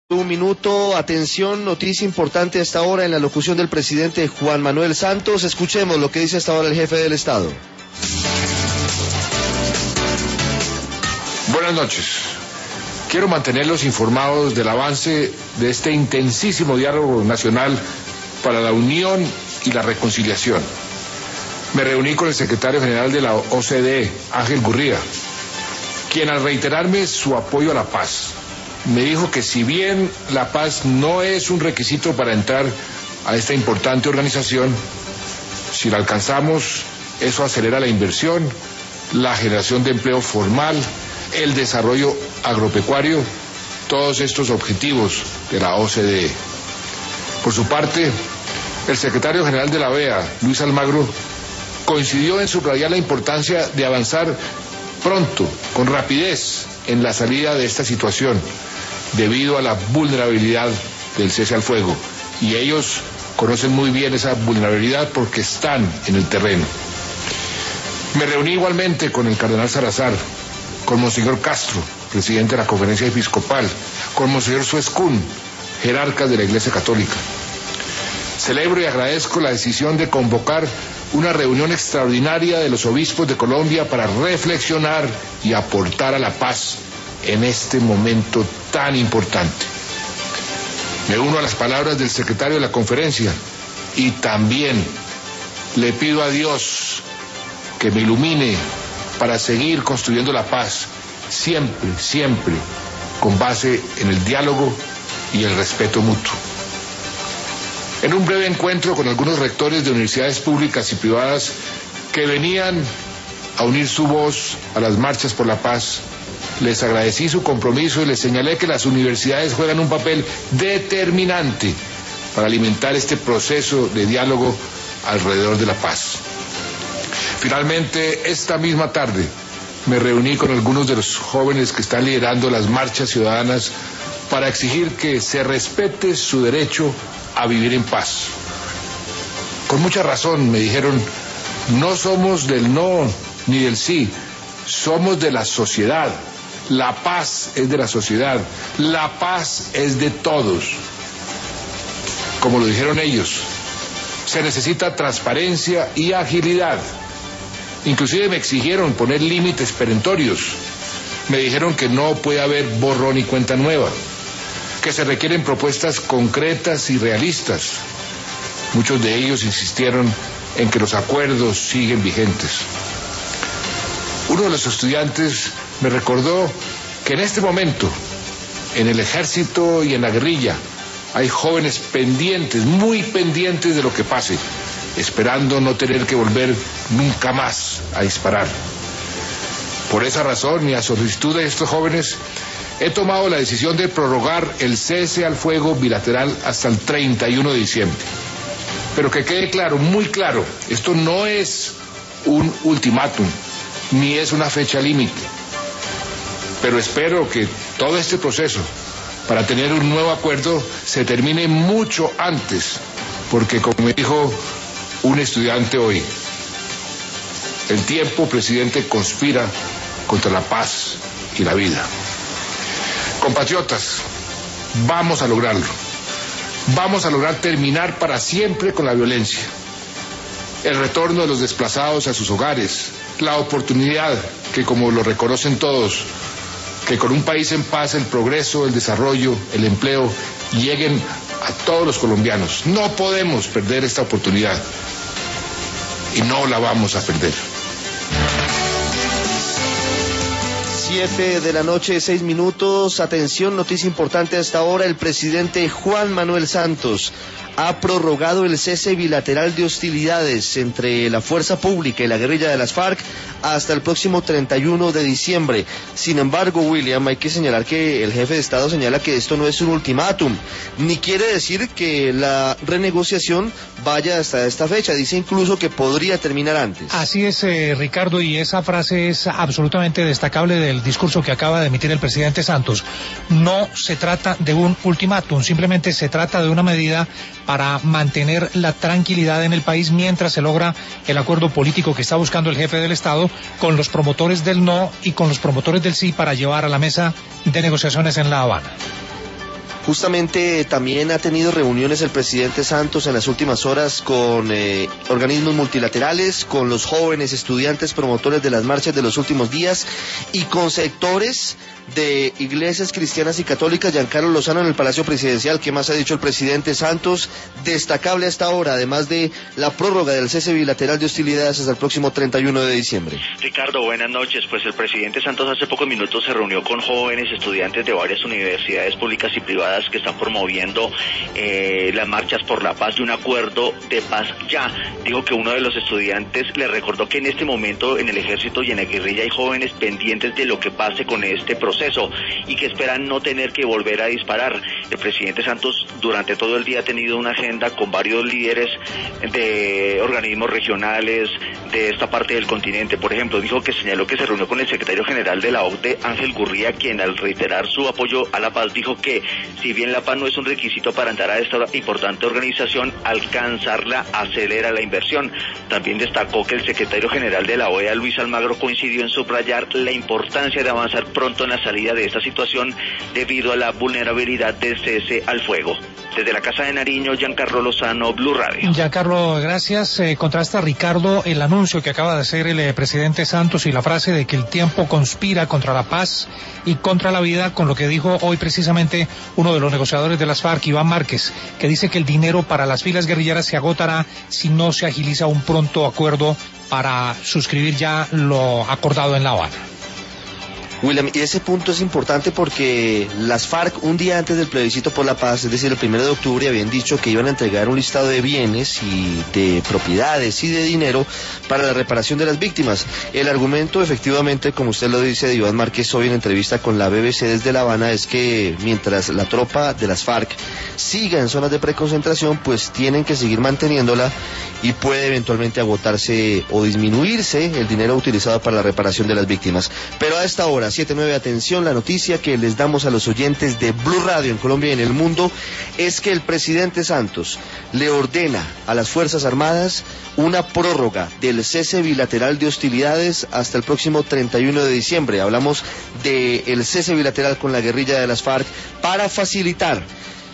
Un minuto, atención, noticia importante a esta hora en la locución del presidente Juan Manuel Santos. Escuchemos lo que dice hasta ahora el jefe del Estado. Buenas noches. Quiero mantenerlos informados del avance de este intensísimo diálogo nacional para la unión y la reconciliación. Me reuní con el secretario general de la OCDE, Ángel Gurría, quien al reiterarme su apoyo a la paz, me dijo que si bien la paz no es un requisito para entrar a esta importante organización, si la alcanzamos, eso acelera la inversión, la generación de empleo formal, el desarrollo agropecuario, todos estos objetivos de la OCDE. Por su parte, el secretario general de la OEA, Luis Almagro, coincidió en subrayar la importancia de avanzar pronto, con rapidez, en la salida de esta situación, debido a la vulnerabilidad del cese al fuego. Y ellos conocen muy bien esa vulnerabilidad porque están en el terreno. Me reuní igualmente con el cardenal Salazar, con Monseñor Castro, presidente de la Conferencia Episcopal, con Monseñor Suescún, jerarca de la Iglesia Católica. Celebro y agradezco la decisión de convocar una reunión extraordinaria de los obispos de Colombia para reflexionar y aportar a la paz en este momento tan importante. Me uno a las palabras del secretario de la conferencia y también le pido a Dios que me ilumine para seguir construyendo la paz, siempre, siempre con base en el diálogo y el respeto mutuo. En un breve encuentro con algunos rectores de universidades públicas y privadas que venían a unir su voz a las marchas por la paz, les agradecí su compromiso y les señalé que las universidades juegan un papel determinante para alimentar este proceso de diálogo alrededor de la paz. Finalmente, esta misma tarde, me reuní con algunos de los jóvenes que están liderando las marchas ciudadanas para exigir que se respete su derecho a vivir en paz. Con mucha razón me dijeron, no somos del no ni del sí, somos de la sociedad. La paz es de la sociedad, la paz es de todos. Como lo dijeron ellos, se necesita transparencia y agilidad. Inclusive me exigieron poner límites perentorios. Me dijeron que no puede haber borrón y cuenta nueva, que se requieren propuestas concretas y realistas. Muchos de ellos insistieron en que los acuerdos siguen vigentes. Uno de los estudiantes me recordó que en este momento, en el ejército y en la guerrilla, hay jóvenes pendientes, muy pendientes de lo que pase, esperando no tener que volver nunca más a disparar. Por esa razón, y a solicitud de estos jóvenes, he tomado la decisión de prorrogar el cese al fuego bilateral hasta el 31 de diciembre. Pero que quede claro, muy claro, esto no es un ultimátum, ni es una fecha límite. Pero espero que todo este proceso, para tener un nuevo acuerdo, se termine mucho antes, porque como me dijo un estudiante hoy, el tiempo, presidente, conspira contra la paz y la vida. Compatriotas, vamos a lograrlo. Vamos a lograr terminar para siempre con la violencia. El retorno de los desplazados a sus hogares, la oportunidad que, como lo reconocen todos, que con un país en paz el progreso, el desarrollo, el empleo lleguen a todos los colombianos. No podemos perder esta oportunidad y no la vamos a perder. 7 de la noche, 6 minutos. Atención, noticia importante hasta ahora. El presidente Juan Manuel Santos ha prorrogado el cese bilateral de hostilidades entre la fuerza pública y la guerrilla de las FARC hasta el próximo 31 de diciembre. Sin embargo, William, hay que señalar que el jefe de Estado señala que esto no es un ultimátum, ni quiere decir que la renegociación vaya hasta esta fecha. Dice incluso que podría terminar antes. Así es, Ricardo, y esa frase es absolutamente destacable del discurso que acaba de emitir el presidente Santos. No se trata de un ultimátum, simplemente se trata de una medida para mantener la tranquilidad en el país mientras se logra el acuerdo político que está buscando el jefe del Estado con los promotores del no y con los promotores del sí para llevar a la mesa de negociaciones en La Habana. Justamente también ha tenido reuniones el presidente Santos en las últimas horas con organismos multilaterales, con los jóvenes estudiantes promotores de las marchas de los últimos días y con sectores de iglesias cristianas y católicas. Giancarlo Lozano en el Palacio Presidencial. ¿Qué más ha dicho el presidente Santos? Destacable hasta ahora, además de la prórroga del cese bilateral de hostilidades hasta el próximo 31 de diciembre. Ricardo, buenas noches. Pues el presidente Santos hace pocos minutos se reunió con jóvenes estudiantes de varias universidades públicas y privadas que están promoviendo las marchas por la paz y un acuerdo de paz ya. Dijo que uno de los estudiantes le recordó que en este momento en el ejército y en la guerrilla hay jóvenes pendientes de lo que pase con este proceso y que esperan no tener que volver a disparar. El presidente Santos durante todo el día ha tenido una agenda con varios líderes de organismos regionales de esta parte del continente. Por ejemplo, dijo que señaló que se reunió con el secretario general de la OCDE, Ángel Gurría, quien al reiterar su apoyo a la paz dijo que si bien la paz no es un requisito para entrar a esta importante organización, alcanzarla acelera la inversión. También destacó que el secretario general de la OEA, Luis Almagro, coincidió en subrayar la importancia de avanzar pronto en la salida de esta situación debido a la vulnerabilidad del cese al fuego. Desde la Casa de Nariño, Giancarlo Lozano, Blue Radio. Giancarlo, gracias. Contrasta, Ricardo, el anuncio que acaba de hacer el presidente Santos y la frase de que el tiempo conspira contra la paz y contra la vida con lo que dijo hoy precisamente uno de los negociadores de las FARC, Iván Márquez, que dice que el dinero para las filas guerrilleras se agotará si no se agiliza un pronto acuerdo para suscribir ya lo acordado en La Habana. William, y ese punto es importante porque las FARC un día antes del plebiscito por la paz, es decir, el 1 de octubre, habían dicho que iban a entregar un listado de bienes y de propiedades y de dinero para la reparación de las víctimas. El argumento, efectivamente, como usted lo dice, de Iván Márquez hoy en entrevista con la BBC desde La Habana, es que mientras la tropa de las FARC siga en zonas de preconcentración, pues tienen que seguir manteniéndola y puede eventualmente agotarse o disminuirse el dinero utilizado para la reparación de las víctimas. Pero a esta hora, 7:09, atención, la noticia que les damos a los oyentes de Blue Radio en Colombia y en el mundo es que el presidente Santos le ordena a las Fuerzas Armadas una prórroga del cese bilateral de hostilidades hasta el próximo 31 de diciembre. Hablamos del cese bilateral con la guerrilla de las FARC para facilitar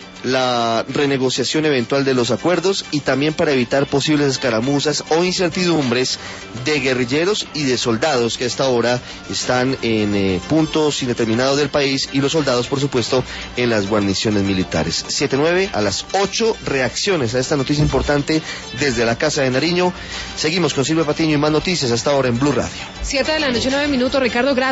la renegociación eventual de los acuerdos y también para evitar posibles escaramuzas o incertidumbres de guerrilleros y de soldados que a esta hora están en puntos indeterminados del país y los soldados, por supuesto, en las guarniciones militares. 7:09, a las 8, reacciones a esta noticia importante desde la Casa de Nariño. Seguimos con Silvia Patiño y más noticias hasta ahora en Blue Radio. 7 de la noche, 9 minutos, Ricardo, gracias.